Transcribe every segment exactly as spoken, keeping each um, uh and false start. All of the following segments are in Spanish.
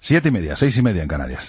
Siete y media, seis y media en Canarias.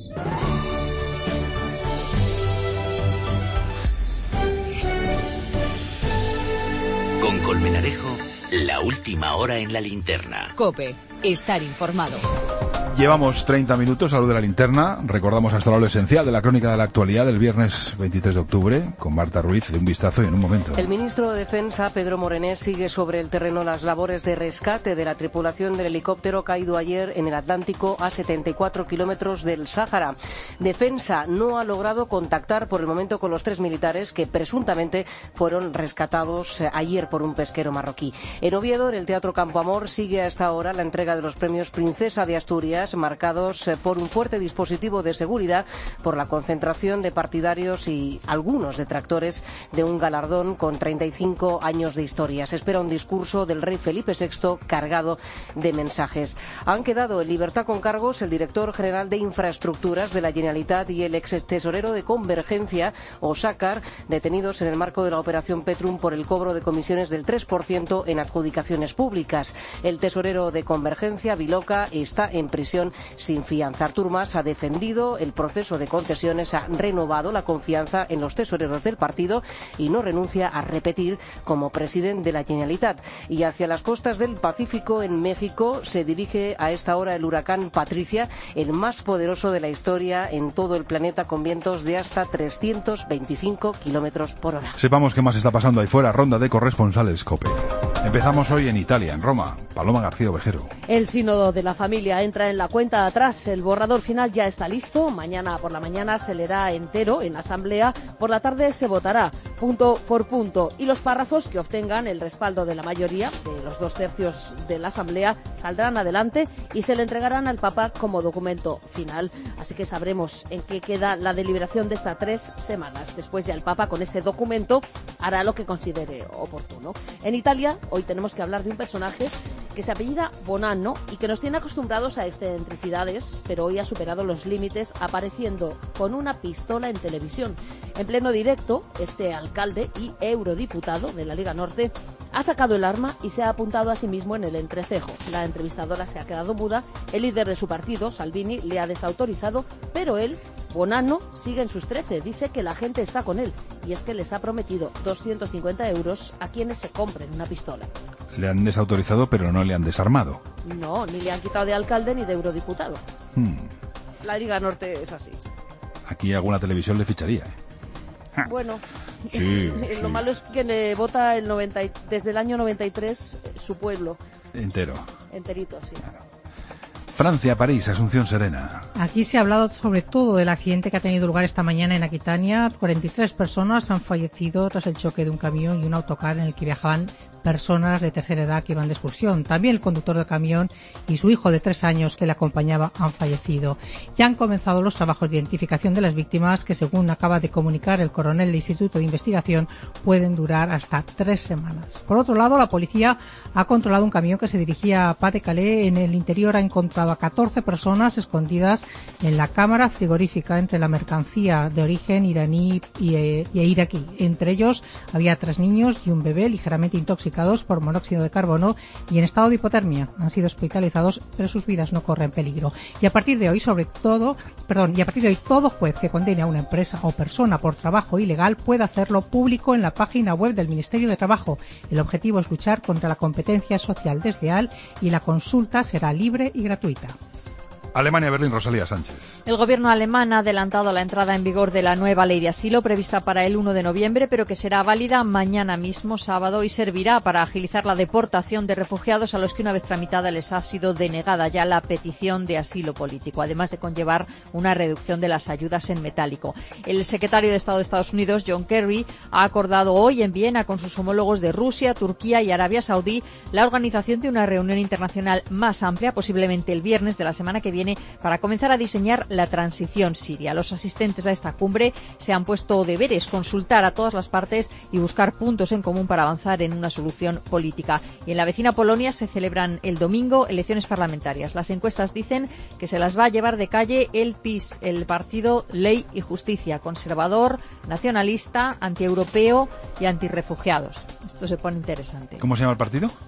Con Colmenarejo, la última hora en la linterna. COPE, estar informado. Llevamos treinta minutos a lo de la linterna. Recordamos hasta ahora lo esencial de la crónica de la actualidad del viernes veintitrés de octubre con Marta Ruiz. De un vistazo y en un momento. El ministro de Defensa, Pedro Morenés, sigue sobre el terreno las labores de rescate de la tripulación del helicóptero caído ayer en el Atlántico a setenta y cuatro kilómetros del Sáhara. Defensa no ha logrado contactar por el momento con los tres militares que presuntamente fueron rescatados ayer por un pesquero marroquí. En Oviedo, en el Teatro Campo Amor, sigue a esta hora la entrega de los premios Princesa de Asturias, marcados por un fuerte dispositivo de seguridad por la concentración de partidarios y algunos detractores de un galardón con treinta y cinco años de historia. Se espera un discurso del rey Felipe sexto cargado de mensajes. Han quedado en libertad con cargos el director general de Infraestructuras de la Generalitat y el ex tesorero de Convergencia, Osàcar, detenidos en el marco de la operación Petrum por el cobro de comisiones del tres por ciento en adjudicaciones públicas. El tesorero de Convergencia, Viloca, está en prisión sin fianza. Artur Mas ha defendido el proceso de concesiones, ha renovado la confianza en los tesoreros del partido y no renuncia a repetir como presidente de la Generalitat. Y hacia las costas del Pacífico, en México, se dirige a esta hora el huracán Patricia, el más poderoso de la historia en todo el planeta, con vientos de hasta trescientos veinticinco kilómetros por hora. Sepamos qué más está pasando ahí fuera. Ronda de corresponsales COPE. Empezamos hoy en Italia, en Roma. Paloma García Ovejero. El sínodo de la familia entra en la cuenta atrás. El borrador final ya está listo. Mañana por la mañana se leerá entero en asamblea. Por la tarde se votará punto por punto. Y los párrafos que obtengan el respaldo de la mayoría, de los dos tercios de la asamblea, saldrán adelante y se le entregarán al Papa como documento final. Así que sabremos en qué queda la deliberación de estas tres semanas. Después ya el Papa, con ese documento, hará lo que considere oportuno. En Italia, hoy tenemos que hablar de un personaje que se apellida Bonanno y que nos tiene acostumbrados a excentricidades, pero hoy ha superado los límites apareciendo con una pistola en televisión. En pleno directo, este alcalde y eurodiputado de la Liga Norte ha sacado el arma y se ha apuntado a sí mismo en el entrecejo. La entrevistadora se ha quedado muda, el líder de su partido, Salvini, le ha desautorizado, pero él, Bonanno, sigue en sus trece, dice que la gente está con él y es que les ha prometido doscientos cincuenta euros a quienes se compren una pistola. Le han desautorizado, pero no le han desarmado. No, ni le han quitado de alcalde ni de eurodiputado. Hmm. La Liga Norte es así. Aquí alguna televisión le ficharía, ¿eh? Bueno, sí, lo sí. malo es que le vota el noventa y, desde el año noventa y tres su pueblo. Entero. Enterito, sí. Claro. Francia, París, Asunción Serena. Aquí se ha hablado sobre todo del accidente que ha tenido lugar esta mañana en Aquitania. cuarenta y tres personas han fallecido tras el choque de un camión y un autocar en el que viajaban personas de tercera edad que iban de excursión. También el conductor del camión y su hijo de tres años que le acompañaba han fallecido. Ya han comenzado los trabajos de identificación de las víctimas que, según acaba de comunicar el coronel del Instituto de Investigación, pueden durar hasta tres semanas. Por otro lado, la policía ha controlado un camión que se dirigía a Pas-de-Calais. En el interior ha encontrado a catorce personas escondidas en la cámara frigorífica entre la mercancía de origen iraní y, e, y iraquí. Entre ellos había tres niños y un bebé ligeramente intoxicados por monóxido de carbono y en estado de hipotermia. Han sido hospitalizados, pero sus vidas no corren peligro. Y a partir de hoy, sobre todo, perdón, y a partir de hoy, todo juez que condene a una empresa o persona por trabajo ilegal puede hacerlo público en la página web del Ministerio de Trabajo. El objetivo es luchar contra la competencia social desleal y la consulta será libre y gratuita. Alemania, Berlín, Rosalía Sánchez. El gobierno alemán ha adelantado la entrada en vigor de la nueva ley de asilo prevista para el uno de noviembre, pero que será válida mañana mismo, sábado, y servirá para agilizar la deportación de refugiados a los que una vez tramitada les ha sido denegada ya la petición de asilo político, además de conllevar una reducción de las ayudas en metálico. El secretario de Estado de Estados Unidos, John Kerry, ha acordado hoy en Viena con sus homólogos de Rusia, Turquía y Arabia Saudí la organización de una reunión internacional más amplia, posiblemente el viernes de la semana que viene, para comenzar a diseñar la transición siria. Los asistentes a esta cumbre se han puesto deberes, consultar a todas las partes y buscar puntos en común para avanzar en una solución política. Y en la vecina Polonia se celebran el domingo elecciones parlamentarias. Las encuestas dicen que se las va a llevar de calle el P I S, el partido Ley y Justicia, conservador, nacionalista, antieuropeo y antirrefugiados. Esto se pone interesante. ¿Cómo se llama el partido?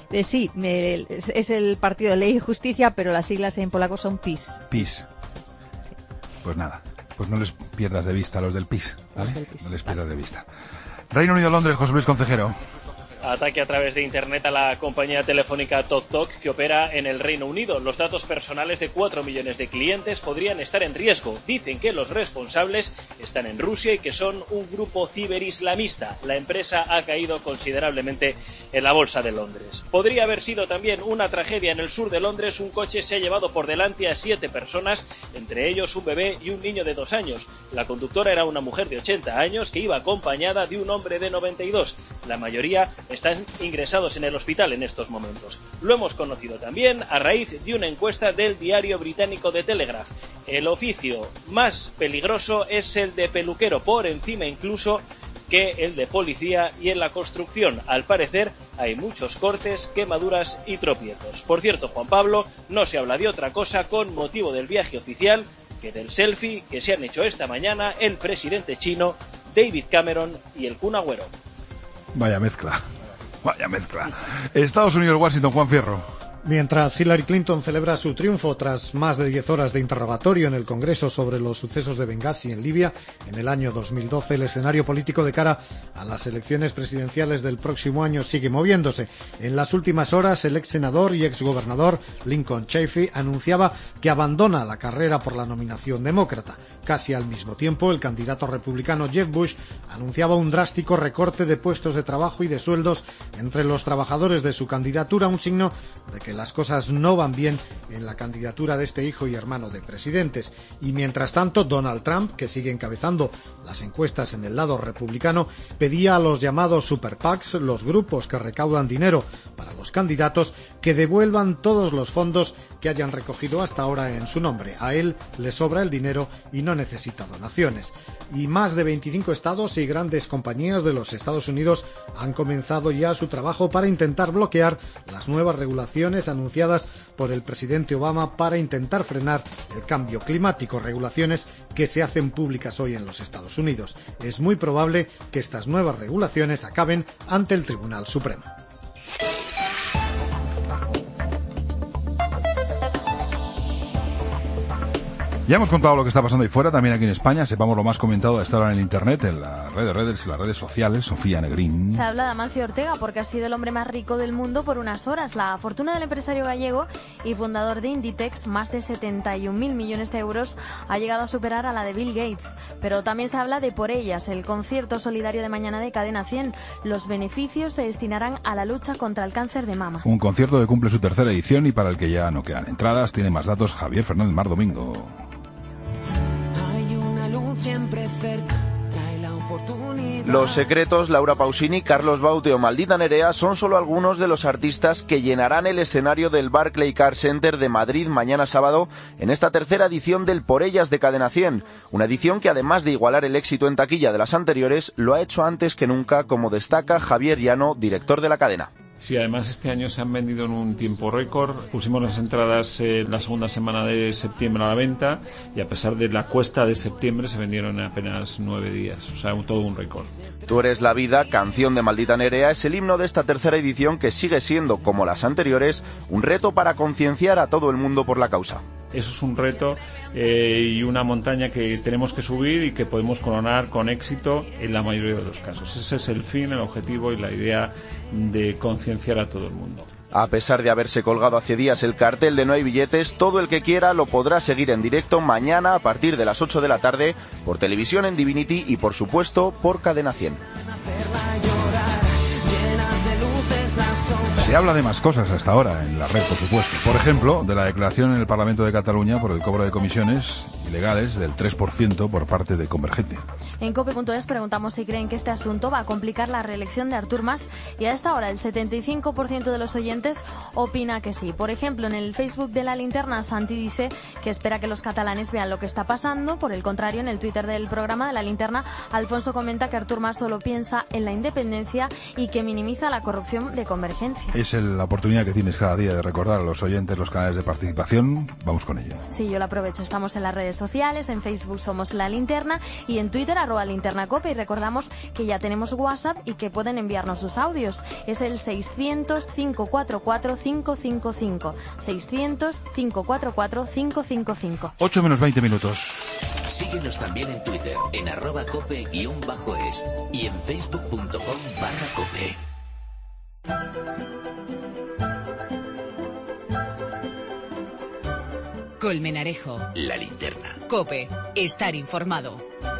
Eh, sí, me, es, es el Partido de Ley y Justicia, pero las siglas en polaco son PiS. PiS. Sí. Pues nada, pues no les pierdas de vista a los del PiS, ¿vale? Los del PiS, No les pierdas vale. de vista. Reino Unido, Londres, José Luis Concejero. Ataque a través de Internet a la compañía telefónica TalkTalk que opera en el Reino Unido. Los datos personales de cuatro millones de clientes podrían estar en riesgo. Dicen que los responsables están en Rusia y que son un grupo ciberislamista. La empresa ha caído considerablemente en la bolsa de Londres. Podría haber sido también una tragedia en el sur de Londres. Un coche se ha llevado por delante a siete personas, entre ellos un bebé y un niño de dos años. La conductora era una mujer de ochenta años que iba acompañada de un hombre de noventa y dos. La mayoría están ingresados en el hospital en estos momentos. Lo hemos conocido también a raíz de una encuesta del diario británico The Telegraph. El oficio más peligroso es el de peluquero, por encima incluso que el de policía, y en la construcción, al parecer, hay muchos cortes, quemaduras y tropiezos. Por cierto, Juan Pablo, no se habla de otra cosa con motivo del viaje oficial que del selfie que se han hecho esta mañana el presidente chino, David Cameron y el Kun Agüero. Vaya mezcla. Vaya mezcla. Estados Unidos, Washington, Juan Fierro. Mientras Hillary Clinton celebra su triunfo tras más de diez horas de interrogatorio en el Congreso sobre los sucesos de Bengasi en Libia en el año dos mil doce, el escenario político de cara a las elecciones presidenciales del próximo año sigue moviéndose. En las últimas horas, el ex senador y ex gobernador Lincoln Chafee anunciaba que abandona la carrera por la nominación demócrata. Casi al mismo tiempo, el candidato republicano Jeb Bush anunciaba un drástico recorte de puestos de trabajo y de sueldos entre los trabajadores de su candidatura, un signo de que las cosas no van bien en la candidatura de este hijo y hermano de presidentes. Y mientras tanto, Donald Trump, que sigue encabezando las encuestas en el lado republicano, pedía a los llamados super PACs, los grupos que recaudan dinero para los candidatos, que devuelvan todos los fondos que hayan recogido hasta ahora en su nombre. A él le sobra el dinero y no necesita donaciones. Y más de veinticinco estados y grandes compañías de los Estados Unidos han comenzado ya su trabajo para intentar bloquear las nuevas regulaciones anunciadas por el presidente Obama para intentar frenar el cambio climático, regulaciones que se hacen públicas hoy en los Estados Unidos. Es muy probable que estas nuevas regulaciones acaben ante el Tribunal Supremo. Ya hemos contado lo que está pasando ahí fuera, también aquí en España. Sepamos lo más comentado a esta hora en el Internet, en las redes, redes y las redes sociales. Sofía Negrín. Se habla de Amancio Ortega porque ha sido el hombre más rico del mundo por unas horas. La fortuna del empresario gallego y fundador de Inditex, más de setenta y un mil millones de euros, ha llegado a superar a la de Bill Gates. Pero también se habla de Por Ellas, el concierto solidario de mañana de Cadena cien. Los beneficios se destinarán a la lucha contra el cáncer de mama. Un concierto que cumple su tercera edición y para el que ya no quedan entradas. Tiene más datos Javier Fernández Mar Domingo. Siempre cerca, trae la oportunidad. Los Secretos, Laura Pausini, Carlos Baute o Maldita Nerea son solo algunos de los artistas que llenarán el escenario del Barclaycard Center de Madrid mañana sábado en esta tercera edición del Por Ellas de Cadena cien. Una edición que, además de igualar el éxito en taquilla de las anteriores, lo ha hecho antes que nunca, como destaca Javier Llano, director de la cadena. Sí, además este año se han vendido en un tiempo récord. Pusimos las entradas eh, la segunda semana de septiembre a la venta y a pesar de la cuesta de septiembre se vendieron en apenas nueve días. O sea, un, todo un récord. Tú eres la vida, canción de Maldita Nerea, es el himno de esta tercera edición que sigue siendo, como las anteriores, un reto para concienciar a todo el mundo por la causa. Eso es un reto eh, y una montaña que tenemos que subir y que podemos coronar con éxito en la mayoría de los casos. Ese es el fin, el objetivo y la idea de concienciar a todo el mundo. A pesar de haberse colgado hace días el cartel de No hay billetes, todo el que quiera lo podrá seguir en directo mañana a partir de las ocho de la tarde por televisión en Divinity y, por supuesto, por Cadena cien. Se habla de más cosas hasta ahora en la red, por supuesto. Por ejemplo, de la declaración en el Parlamento de Cataluña por el cobro de comisiones ilegales del tres por ciento por parte de Convergencia. En cope punto es preguntamos si creen que este asunto va a complicar la reelección de Artur Mas y a esta hora el setenta y cinco por ciento de los oyentes opina que sí. Por ejemplo, en el Facebook de La Linterna, Santi dice que espera que los catalanes vean lo que está pasando. Por el contrario, en el Twitter del programa de La Linterna, Alfonso comenta que Artur Mas solo piensa en la independencia y que minimiza la corrupción de Convergencia. Es la oportunidad que tienes cada día de recordar a los oyentes los canales de participación. Vamos con ello. Sí, yo lo aprovecho. Estamos en las redes redes sociales. En Facebook somos La Linterna y en Twitter arroba linternacope. Y recordamos que ya tenemos WhatsApp y que pueden enviarnos sus audios. Es el seiscientos, cinco cuatro cuatro, cinco cinco cinco. seiscientos, cinco cuatro cuatro, cinco cinco cinco. ocho menos veinte minutos. Síguenos también en Twitter, en arroba cope guión bajo es y en facebook.com barra cope. Colmenarejo. La Linterna. Cope. Estar informado.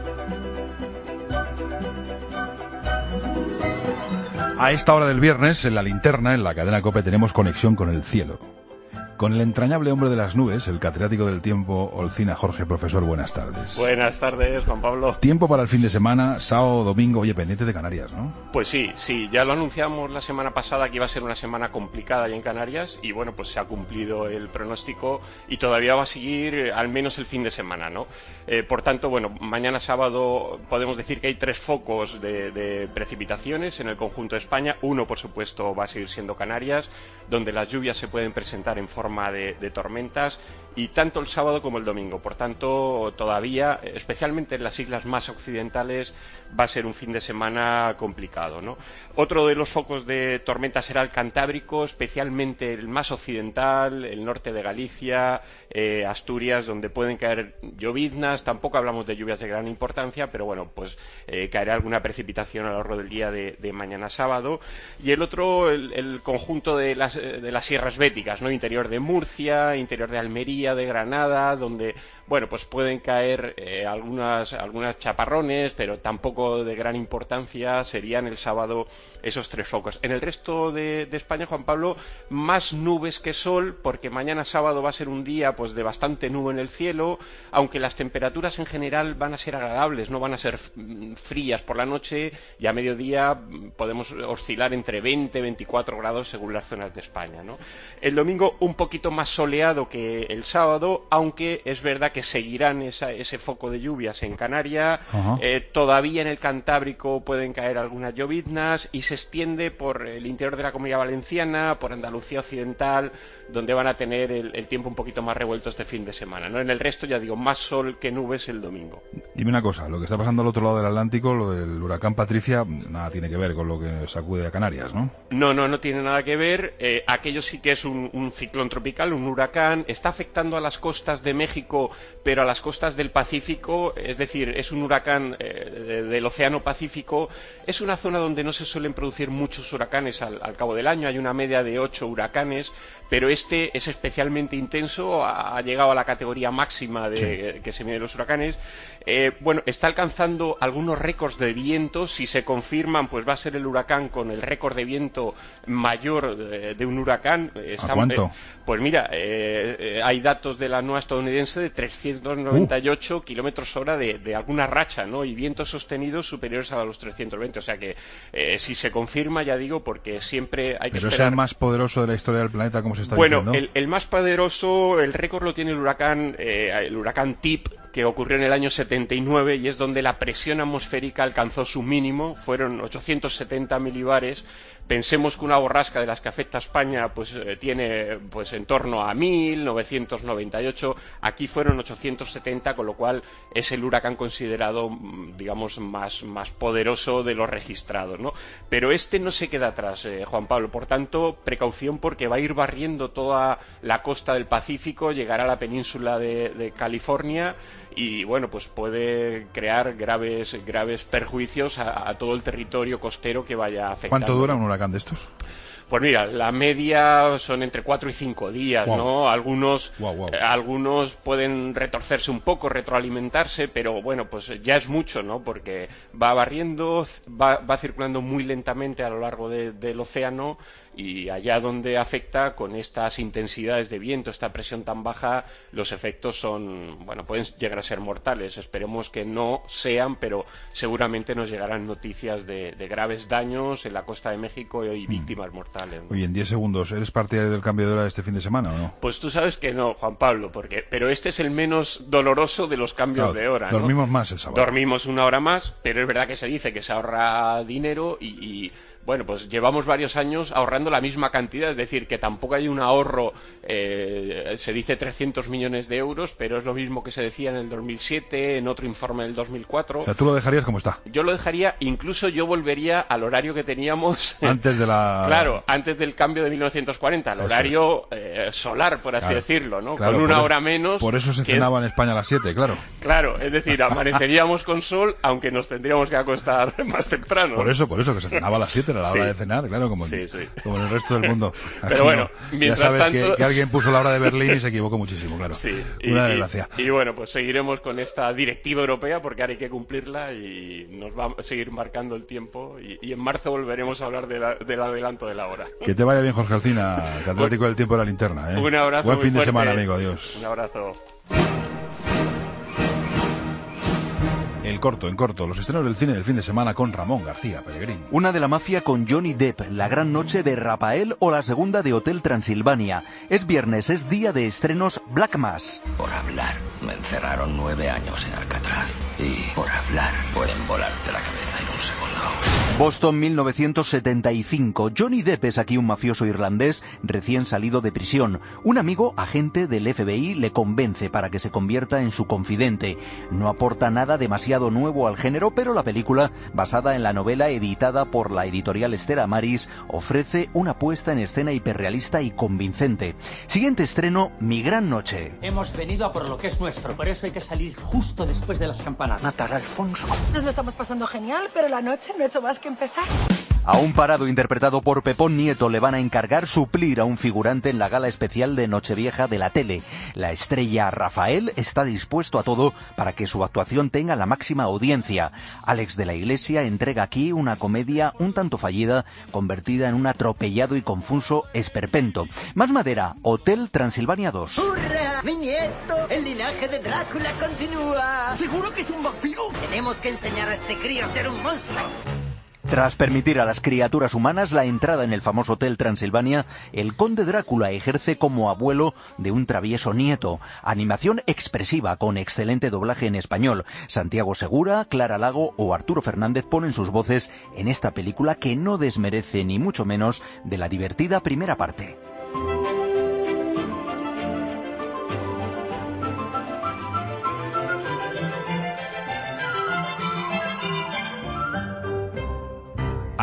A esta hora del viernes, en La Linterna, en la cadena COPE, tenemos conexión con el cielo. Con el entrañable hombre de las nubes, el catedrático del tiempo, Olcina Jorge. Profesor, buenas tardes. Buenas tardes, Juan Pablo. Tiempo para el fin de semana, sábado, domingo, oye, pendiente de Canarias, ¿no? Pues sí, sí, ya lo anunciamos la semana pasada que iba a ser una semana complicada allá en Canarias y bueno, pues se ha cumplido el pronóstico y todavía va a seguir eh, al menos el fin de semana, ¿no? Eh, por tanto, bueno, mañana sábado podemos decir que hay tres focos de, de precipitaciones en el conjunto de España. Uno, por supuesto, va a seguir siendo Canarias, donde las lluvias se pueden presentar en forma De, de tormentas y tanto el sábado como el domingo. Por tanto, todavía, especialmente en las islas más occidentales, va a ser un fin de semana complicado, ¿no? Otro de los focos de tormenta será el Cantábrico, especialmente el más occidental, el norte de Galicia, eh, Asturias, donde pueden caer lloviznas. Tampoco hablamos de lluvias de gran importancia, pero bueno, pues eh, caerá alguna precipitación a lo largo del día de, de mañana sábado. Y el otro, el, el conjunto de las, de las sierras béticas, ¿no? Interior de Murcia, interior de Almería, de Granada, donde bueno, pues pueden caer eh, algunas, algunas chaparrones, pero tampoco de gran importancia. Serían el sábado esos tres focos. En el resto de, de España, Juan Pablo, más nubes que sol, porque mañana sábado va a ser un día pues de bastante nube en el cielo, aunque las temperaturas en general van a ser agradables, no van a ser frías por la noche, y a mediodía podemos oscilar entre veinte y veinticuatro grados según las zonas de España, ¿no? El domingo un poquito más soleado que el sábado, aunque es verdad que seguirán esa, ese foco de lluvias en Canarias. eh, todavía en el Cantábrico pueden caer algunas lloviznas y se extiende por el interior de la Comunidad Valenciana, por Andalucía Occidental, donde van a tener el, el tiempo un poquito más revuelto este fin de semana, ¿no? En el resto, ya digo, más sol que nubes el domingo. Dime una cosa, lo que está pasando al otro lado del Atlántico, lo del huracán Patricia, nada tiene que ver con lo que sacude a Canarias, ¿no? No, no, no tiene nada que ver. Eh, aquello sí que es un, un ciclón tropical, un huracán. Está afectando a las costas de México, pero a las costas del Pacífico, es decir, es un huracán eh, de, del Océano Pacífico. Es una zona donde no se suelen producir muchos huracanes al, al cabo del año. Hay una media de ocho huracanes, pero este es especialmente intenso, ha, ha llegado a la categoría máxima de sí. que se mide los huracanes. Eh, bueno, está alcanzando algunos récords de viento. Si se confirman, pues va a ser el huracán con el récord de viento mayor de, de un huracán. Está, ¿a cuánto? Eh, pues mira, eh, eh, hay datos de la N O A estadounidense de trescientos noventa y ocho uh. kilómetros hora de, de alguna racha, ¿no? Y vientos sostenidos superiores a los trescientos veinte. O sea que eh, si se confirma, ya digo, porque siempre hay que Pero esperar. es el más poderoso de la historia del planeta, como se está bueno, diciendo. Bueno, el, el más poderoso, el récord lo tiene el huracán, eh, el huracán Tip, que ocurrió en el año setenta y nueve, y es donde la presión atmosférica alcanzó su mínimo. Fueron ochocientos setenta milibares. Pensemos que una borrasca de las que afecta a España pues eh, tiene pues en torno a mil novecientos noventa y ocho. Aquí fueron ochocientos setenta, con lo cual es el huracán considerado, digamos, más, más poderoso de los registrados, ¿no? Pero este no se queda atrás, eh, Juan Pablo. Por tanto, precaución, porque va a ir barriendo toda la costa del Pacífico, llegará a la península de, de California y, bueno, pues puede crear graves, graves perjuicios a, a todo el territorio costero que vaya afectando. ¿Cuánto dura un huracán de estos? Pues mira, la media son entre cuatro y cinco días, wow. ¿no? Algunos, wow, wow. Eh, algunos pueden retorcerse un poco, retroalimentarse, pero bueno, pues ya es mucho, ¿no? Porque va barriendo, va, va circulando muy lentamente a lo largo de, del océano, y allá donde afecta, con estas intensidades de viento, esta presión tan baja, los efectos son, bueno, pueden llegar a ser mortales. Esperemos que no sean, pero seguramente nos llegarán noticias de, de graves daños en la costa de México y víctimas mm. mortales, ¿no? Oye, en diez segundos, ¿eres partidario del cambio de hora este fin de semana o no? Pues tú sabes que no, Juan Pablo, porque pero este es el menos doloroso de los cambios claro, de hora, ¿no? Dormimos más el sábado. Dormimos una hora más, pero es verdad que se dice que se ahorra dinero y... y bueno, pues llevamos varios años ahorrando la misma cantidad, es decir, que tampoco hay un ahorro, eh, se dice trescientos millones de euros, pero es lo mismo que se decía en el dos mil siete, en otro informe del dos mil cuatro. O sea, tú lo dejarías como está. Yo lo dejaría, incluso yo volvería al horario que teníamos antes de la... Claro, antes del cambio de mil novecientos cuarenta, el horario eh, solar, por así claro. decirlo, ¿no? Claro, con una por hora eso, menos. Por eso se cenaba es... en España a las siete, claro. Claro, es decir, amaneceríamos con sol, aunque nos tendríamos que acostar más temprano. Por eso, por eso, que se cenaba a las siete, era la hora sí. de cenar, claro, como, sí, sí. como en el resto del mundo. Aquí Pero bueno, no. mientras ya sabes tanto... que, que alguien puso la hora de Berlín y se equivocó muchísimo, claro. Sí, una y, desgracia. Y, y bueno, pues seguiremos con esta directiva europea porque ahora hay que cumplirla y nos va a seguir marcando el tiempo y, y en marzo volveremos a hablar de la, del adelanto de la hora. Que te vaya bien, Jorge Alsina, catedrático del tiempo de la linterna. ¿eh? Un abrazo. Buen fin fuerte. de semana, amigo. Adiós. Un abrazo. El corto, en corto, los estrenos del cine del fin de semana con Ramón García Pellegrín. Una de la mafia con Johnny Depp, La gran noche de Rafael o la segunda de Hotel Transilvania. Es viernes, es día de estrenos Black Mass. Por hablar, me encerraron nueve años en Alcatraz. Y por hablar, pueden volarte la cabeza en un segundo. Boston mil novecientos setenta y cinco. Johnny Depp es aquí un mafioso irlandés recién salido de prisión. Un amigo, agente del F B I, le convence para que se convierta en su confidente. No aporta nada demasiado nuevo al género, pero la película, basada en la novela editada por la editorial Esther Maris, ofrece una puesta en escena hiperrealista y convincente. Siguiente estreno, Mi gran noche. Hemos venido a por lo que es nuestro, por eso hay que salir justo después de las campanadas. Matar a Alfonso. Nos lo estamos pasando genial, pero la noche no ha hecho más que empezar. A un parado interpretado por Pepón Nieto le van a encargar suplir a un figurante en la gala especial de Nochevieja de la tele. La estrella Rafael está dispuesto a todo para que su actuación tenga la máxima audiencia. Alex de la Iglesia entrega aquí una comedia un tanto fallida, convertida en un atropellado y confuso esperpento. Más madera, Hotel Transilvania dos. ¡Hurra! ¡Mi nieto! ¡El linaje de Drácula continúa! ¿Seguro que es un vampiro? Tenemos que enseñar a este crío a ser un monstruo. Tras permitir a las criaturas humanas la entrada en el famoso Hotel Transilvania, el conde Drácula ejerce como abuelo de un travieso nieto. Animación expresiva con excelente doblaje en español. Santiago Segura, Clara Lago o Arturo Fernández ponen sus voces en esta película que no desmerece ni mucho menos de la divertida primera parte.